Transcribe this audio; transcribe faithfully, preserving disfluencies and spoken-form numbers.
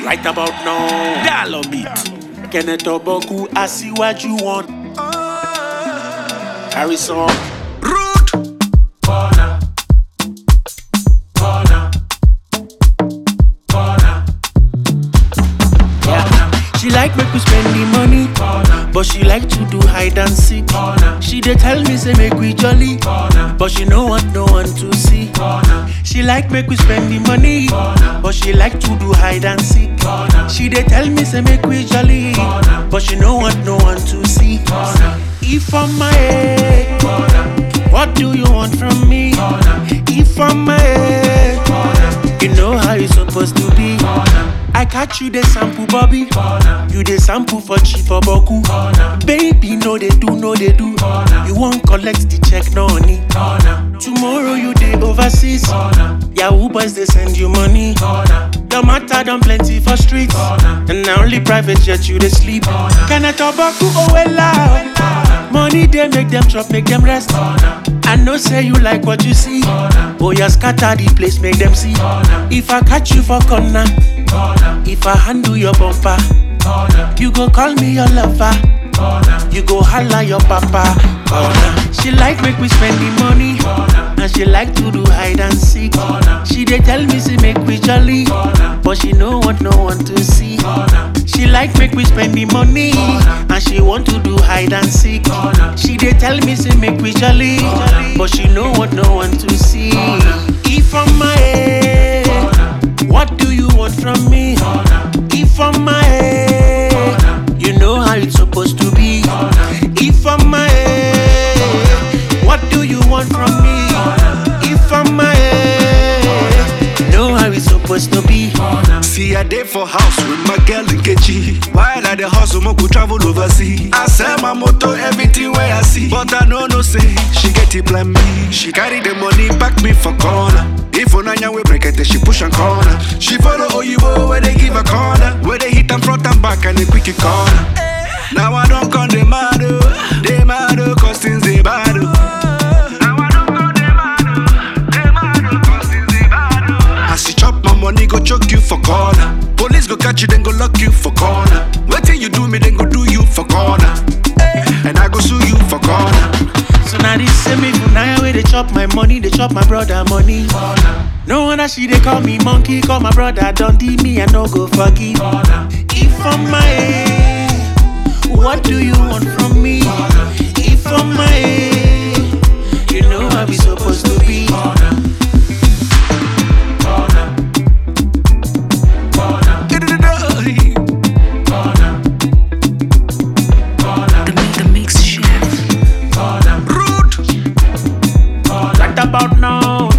Right about now, dollar beat. Kenneth Oboku, I see what you want. Harrison, Rude. Corner, corner, corner, corner. She like make we spend the money, corner. But she like to do hide and seek. Corner. She dey tell me say make we jolly, corner. But she no want no one to see. Corner. She like make we spend the money, corner. But she like to do hide and seek. Corner. She dey tell me say make we jolly, corner. But she no want no one to see. Corner. If I'm my head, corner. What do you want from me? Corner. If I'm my head, corner. You know how it's supposed to be. Corner. I catch you the sample, Bobby. Corner. You the sample for cheap for Boku. Corner. Baby, no they do, no they do. Corner. You won't collect the check, no honey. Corner. Tomorrow you dey overseas. Corner. Yahoo boys they send you money. Corner. Your matter done plenty for streets. Corner. And now only private jet you they sleep. Can I talk about oh well out? Money they make them chop, make them rest. Corner. I know say you like what you see. Corner. Oh yeah, scatter the place, make them see. Corner. If I catch you for corner, corner. If I handle your bumper, corner. You go call me your lover, corner. You go holla your papa, corner. She like make we spend the money, corner. And she like to do hide and seek, corner. She dey tell me say make we jolly, corner. But she no want no one to see, corner. She like make we spend the money, corner. And she want to do hide and seek, corner. She dey tell me say make we jolly, corner. But she no want no one to see, corner. If I'm my head, corner. What do you want from me? Corner. If I'm my head, corner. You know how it's supposed to be. Corner. If I'm my head, what do you want from me? Corner. If I'm my head, you know how it's supposed to be. Corner. See a day for house with my girl in Kechi. While at the hustle, mo could travel overseas. I sell my motor, everything where I see. But I know no say, she get it plan me. She carry the money, back me for corner. If Onanya we break it, she push and corner. She follow Oyibo where they give a corner. Where they hit and front and back and they quick it corner. Now I don't come the mad, they mad, cause things they bad. Now I don't come the mad, they mad, cause things they bad. As you chop my money, go choke you for corner. Police go catch you, then go lock you for corner. Waiting you do me, then go do you for corner. And I go sue you for corner. So now this same me for now where they chop my money, they chop my brother money. Corner. No wonder she they call me monkey, call my brother don't do me and no go forgive. Corner. If I'm my head, what do you want from me? Corner. If I'm my head, you know how we supposed to be. Corner. Corner. Corner. Corner. Corner. The, the mix chef. Corner. Rude. Right about now,